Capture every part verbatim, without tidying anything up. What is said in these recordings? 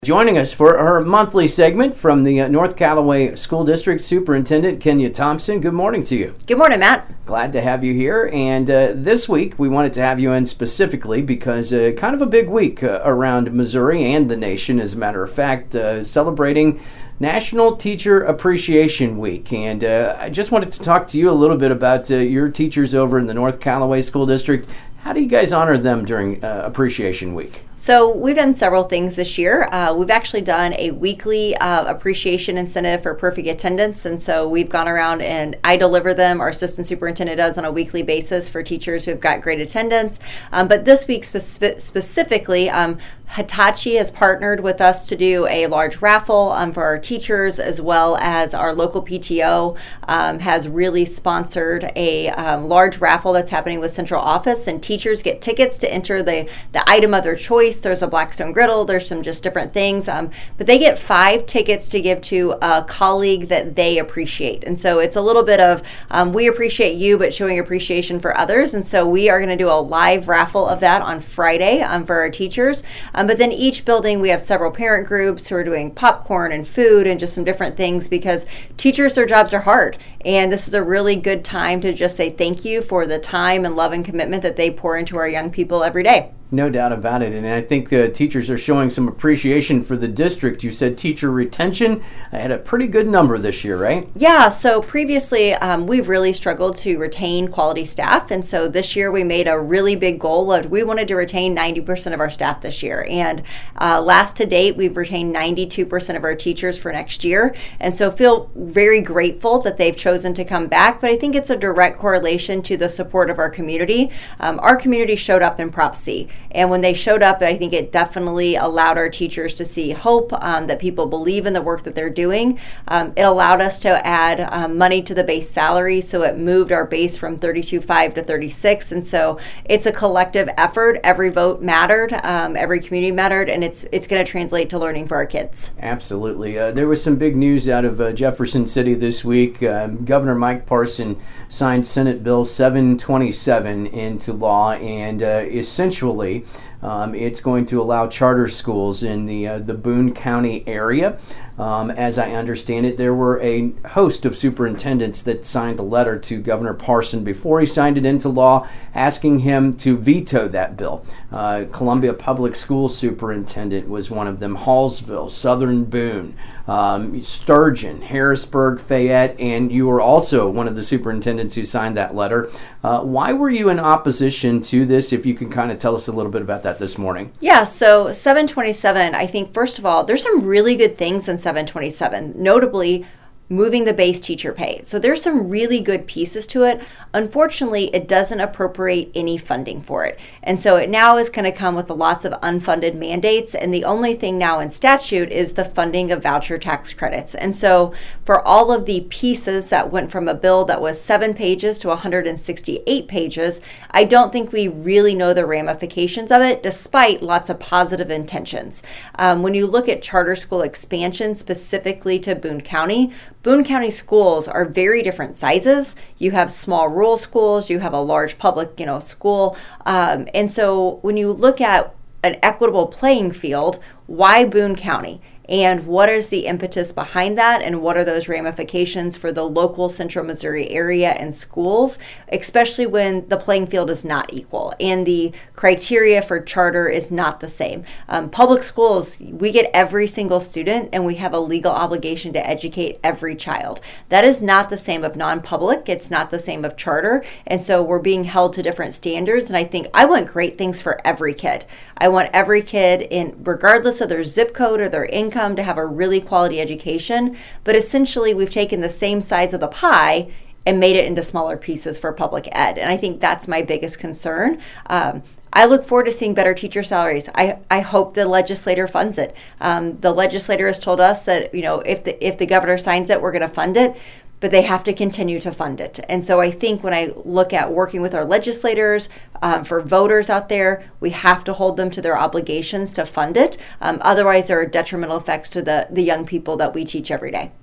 Joining us for our monthly segment from the uh, North Callaway School District Superintendent Kenya Thompson. Good morning to you. Good morning, Matt. Glad to have you here. And uh, this week we wanted to have you in specifically because uh, kind of a big week uh, around Missouri and the nation, as a matter of fact, uh, celebrating National Teacher Appreciation Week. And uh, I just wanted to talk to you a little bit about uh, your teachers over in the North Callaway School District. How do you guys honor them during uh, Appreciation Week? So we've done several things this year. Uh, we've actually done a weekly uh, appreciation incentive for perfect attendance. And so we've gone around and I deliver them. Our assistant superintendent does on a weekly basis for teachers who've got great attendance. Um, but this week speci- specifically, um, Hitachi has partnered with us to do a large raffle um, for our teachers, as well as our local P T O um, has really sponsored a um, large raffle that's happening with central office, and teachers get tickets to enter the, the item of their choice. There's a Blackstone griddle, there's some just different things, um, but they get five tickets to give to a colleague that they appreciate. And so it's a little bit of um, we appreciate you, but showing appreciation for others. And so we are going to do a live raffle of that on Friday um, for our teachers. Um, but then each building, we have several parent groups who are doing popcorn and food and just some different things, because teachers, their jobs are hard. And this is a really good time to just say thank you for the time and love and commitment that they pour into our young people every day. No doubt about it. And I think uh, teachers are showing some appreciation for the district. You said teacher retention. I had a pretty good number this year, right? Yeah. So previously, um, we've really struggled to retain quality staff. And so this year we made a really big goal of we wanted to retain ninety percent of our staff this year. And uh, last to date, we've retained ninety-two percent of our teachers for next year. And so feel very grateful that they've chosen to come back. But I think it's a direct correlation to the support of our community. Um, our community showed up in Prop C. And when they showed up, I think it definitely allowed our teachers to see hope, um, that people believe in the work that they're doing. Um, it allowed us to add um, money to the base salary, so it moved our base from thirty-two point five to thirty-six. And so it's a collective effort. Every vote mattered, um, every community mattered, and it's it's going to translate to learning for our kids. Absolutely. Uh, there was some big news out of uh, Jefferson City this week. Um, Governor Mike Parson signed Senate Bill seven twenty-seven into law, and uh, essentially Um, it's going to allow charter schools in the uh, the Boone County area. Um, as I understand it, there were a host of superintendents that signed a letter to Governor Parson before he signed it into law, asking him to veto that bill. Uh, Columbia Public School Superintendent was one of them, Hallsville, Southern Boone, um, Sturgeon, Harrisburg, Fayette, and you were also one of the superintendents who signed that letter. Uh, why were you in opposition to this, if you can kind of tell us a little bit about that this morning? Yeah, so seven twenty-seven, I think, first of all, there's some really good things in seven twenty-seven, notably moving the base teacher pay. So there's some really good pieces to it. Unfortunately, it doesn't appropriate any funding for it. And so it now is going to come with lots of unfunded mandates. And the only thing now in statute is the funding of voucher tax credits. And so for all of the pieces that went from a bill that was seven pages to one hundred sixty-eight pages, I don't think we really know the ramifications of it, despite lots of positive intentions. Um, when you look at charter school expansion specifically to Boone County, Boone County schools are very different sizes. You have small rural schools, you have a large public, you know, school. Um, and so when you look at an equitable playing field, why Boone County? And what is the impetus behind that? And what are those ramifications for the local central Missouri area and schools, especially when the playing field is not equal and the criteria for charter is not the same? Um, public schools, we get every single student and we have a legal obligation to educate every child. That is not the same of non-public. It's not the same of charter. And so we're being held to different standards. And I think I want great things for every kid. I want every kid, in regardless of their zip code or their income, to have a really quality education. But essentially, we've taken the same size of the pie and made it into smaller pieces for public ed. And I think that's my biggest concern. Um, I look forward to seeing better teacher salaries. I, I hope the legislator funds it. Um, the legislator has told us that, you know, if the if the governor signs it, we're going to fund it. But they have to continue to fund it. And so I think when I look at working with our legislators, um, for voters out there, we have to hold them to their obligations to fund it. Um, otherwise, there are detrimental effects to the, the young people that we teach every day.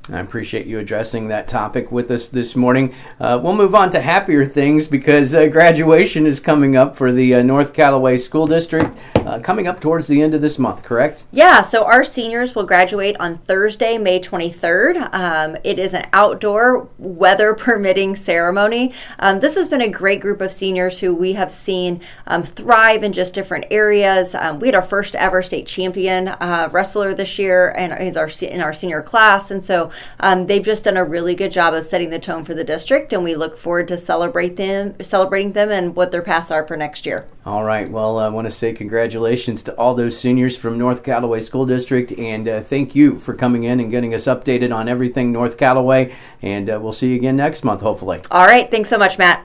I appreciate you addressing that topic with us this morning. Uh, we'll move on to happier things because uh, graduation is coming up for the uh, North Callaway School District, uh, coming up towards the end of this month, correct? Yeah, so our seniors will graduate on Thursday, May twenty-third. Um, it is an outdoor, weather permitting ceremony. Um, this has been a great group of seniors who we have seen um, thrive in just different areas. Um, we had our first ever state champion uh, wrestler this year, and he's our in our senior class, and so Um, they've just done a really good job of setting the tone for the district, and we look forward to celebrate them, celebrating them and what their paths are for next year. All right. Well, I want to say congratulations to all those seniors from North Callaway School District, and uh, thank you for coming in and getting us updated on everything North Callaway, and uh, we'll see you again next month, hopefully. All right. Thanks so much, Matt.